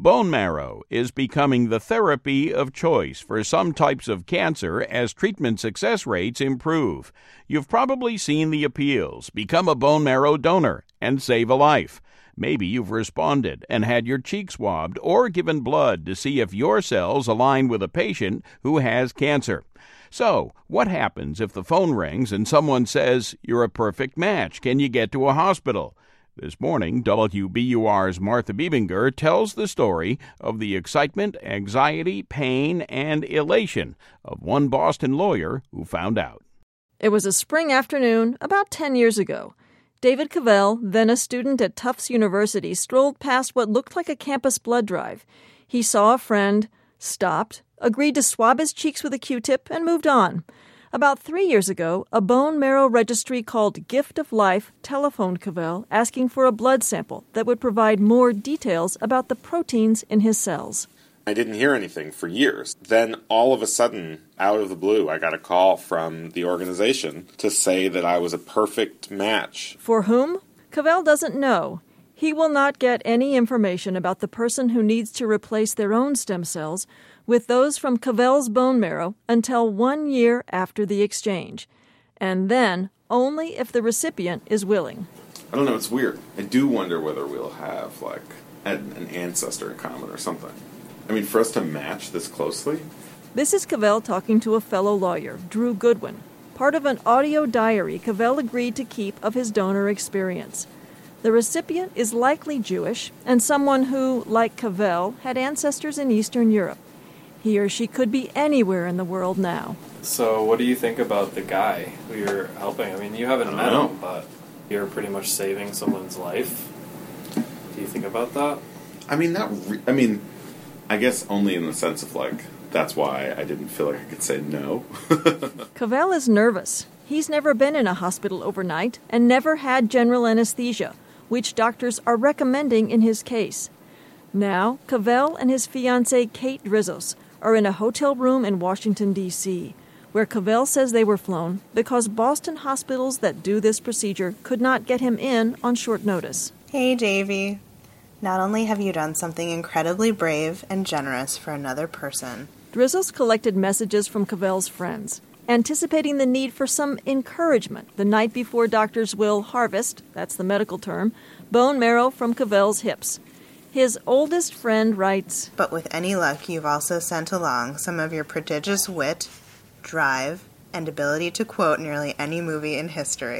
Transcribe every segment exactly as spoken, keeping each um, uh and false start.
Bone marrow is becoming the therapy of choice for some types of cancer as treatment success rates improve. You've probably seen the appeals. Become a bone marrow donor and save a life. Maybe you've responded and had your cheek swabbed or given blood to see if your cells align with a patient who has cancer. So, what happens if the phone rings and someone says, "You're a perfect match. Can you get to a hospital?" This morning, W B U R's Martha Biebinger tells the story of the excitement, anxiety, pain, and elation of one Boston lawyer who found out. It was a spring afternoon about ten years ago. David Cavell, then a student at Tufts University, strolled past what looked like a campus blood drive. He saw a friend, stopped, agreed to swab his cheeks with a Q-tip, and moved on. About three years ago, a bone marrow registry called Gift of Life telephoned Cavell asking for a blood sample that would provide more details about the proteins in his cells. I didn't hear anything for years. Then, all of a sudden, out of the blue, I got a call from the organization to say that I was a perfect match. For whom? Cavell doesn't know. He will not get any information about the person who needs to replace their own stem cells with those from Cavell's bone marrow until one year after the exchange. And then only if the recipient is willing. I don't know, it's weird. I do wonder whether we'll have, like, an ancestor in common or something. I mean, for us to match this closely? This is Cavell talking to a fellow lawyer, Drew Goodwin, part of an audio diary Cavell agreed to keep of his donor experience. The recipient is likely Jewish and someone who, like Cavell, had ancestors in Eastern Europe. He or she could be anywhere in the world now. So what do you think about the guy who you're helping? I mean, you haven't met him, but you're pretty much saving someone's life. Do you think about that? I mean, not re- I mean, I guess only in the sense of, like, that's why I didn't feel like I could say no. Cavell is nervous. He's never been in a hospital overnight and never had general anesthesia, which doctors are recommending in his case. Now, Cavell and his fiancée, Kate Drizos, are in a hotel room in Washington, D C, where Cavell says they were flown because Boston hospitals that do this procedure could not get him in on short notice. Hey, Davey. Not only have you done something incredibly brave and generous for another person. Drizos collected messages from Cavell's friends, anticipating the need for some encouragement the night before doctors will harvest, that's the medical term, bone marrow from Cavell's hips. His oldest friend writes, "But with any luck, you've also sent along some of your prodigious wit, drive, and ability to quote nearly any movie in history."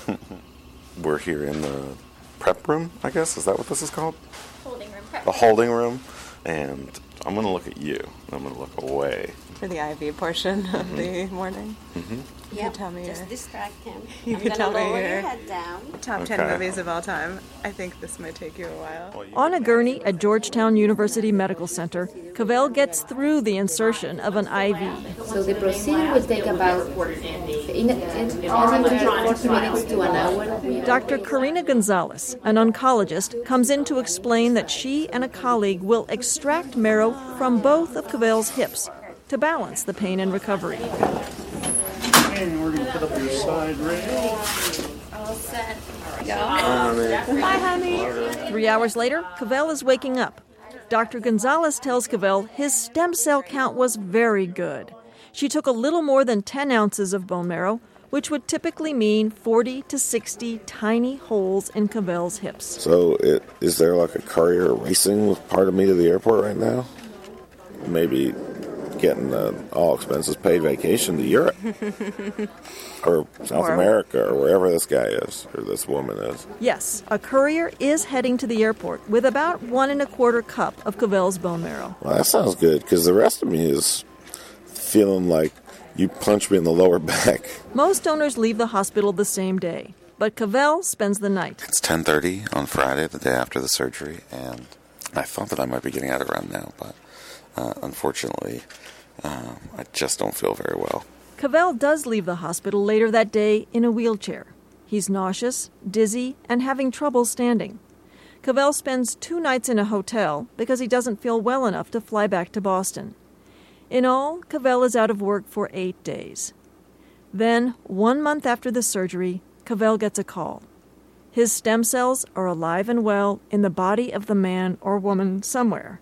We're here in the prep room, I guess. Is that what this is called? Holding room prep. The holding room. And I'm going to look at you. I'm going to look away. For the I V portion of mm-hmm. the morning. Mm-hmm. You can tell me just your, distract him. You I'm can tell me lower your your head down. Top okay. ten movies of all time. I think this might take you a while. On a gurney at Georgetown University Medical Center, Cavell gets through the insertion of an I V. So the procedure will take about in, in, forty minutes to an hour. Doctor Karina Gonzalez, an oncologist, comes in to explain that she and a colleague will extract marrow from both of Cavell's hips to balance the pain and recovery. And we're going to put up your side rail. All set. Go. Bye, honey. Three hours later, Cavell is waking up. Doctor Gonzalez tells Cavell his stem cell count was very good. She took a little more than ten ounces of bone marrow, which would typically mean forty to sixty tiny holes in Cavell's hips. So it, is there like a courier racing with part of me to the airport right now? Maybe getting an all-expenses-paid vacation to Europe or South or, America or wherever this guy is or this woman is. Yes, a courier is heading to the airport with about one and a quarter cup of Cavell's bone marrow. Well, that sounds good because the rest of me is feeling like you punch me in the lower back. Most donors leave the hospital the same day, but Cavell spends the night. It's ten thirty on Friday, the day after the surgery, and I thought that I might be getting out around now, but uh, unfortunately, um, I just don't feel very well. Cavell does leave the hospital later that day in a wheelchair. He's nauseous, dizzy, and having trouble standing. Cavell spends two nights in a hotel because he doesn't feel well enough to fly back to Boston. In all, Cavell is out of work for eight days. Then, one month after the surgery, Cavell gets a call. His stem cells are alive and well in the body of the man or woman somewhere.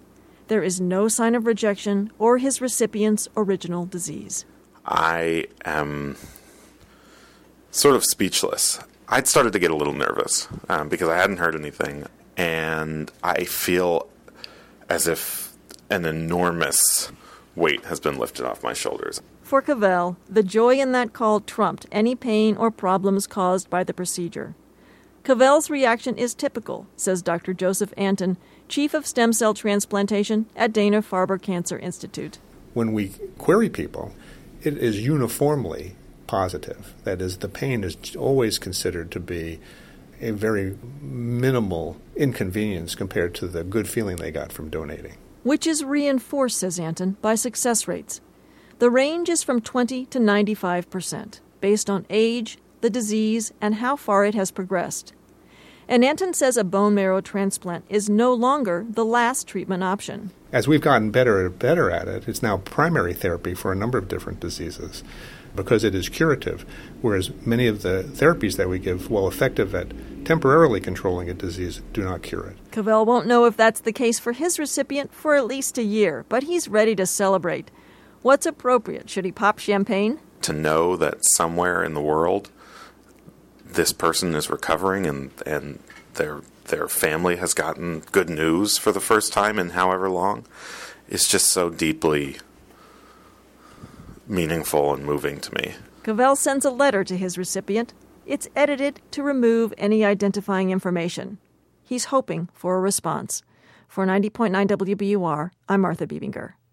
There is no sign of rejection or his recipient's original disease. I am sort of speechless. I'd started to get a little nervous um, because I hadn't heard anything, and I feel as if an enormous weight has been lifted off my shoulders. For Cavell, the joy in that call trumped any pain or problems caused by the procedure. Cavell's reaction is typical, says Doctor Joseph Anton, Chief of Stem Cell Transplantation at Dana-Farber Cancer Institute. When we query people, it is uniformly positive. That is, the pain is always considered to be a very minimal inconvenience compared to the good feeling they got from donating. Which is reinforced, says Anton, by success rates. The range is from twenty to ninety-five percent, based on age, the disease, and how far it has progressed. And Anton says a bone marrow transplant is no longer the last treatment option. As we've gotten better and better at it, it's now primary therapy for a number of different diseases because it is curative, whereas many of the therapies that we give, while effective at temporarily controlling a disease, do not cure it. Cavell won't know if that's the case for his recipient for at least a year, but he's ready to celebrate. What's appropriate? Should he pop champagne? To know that somewhere in the world this person is recovering and, and their their family has gotten good news for the first time in however long is just so deeply meaningful and moving to me. Cavell sends a letter to his recipient. It's edited to remove any identifying information. He's hoping for a response. For ninety point nine W B U R, I'm Martha Biebinger.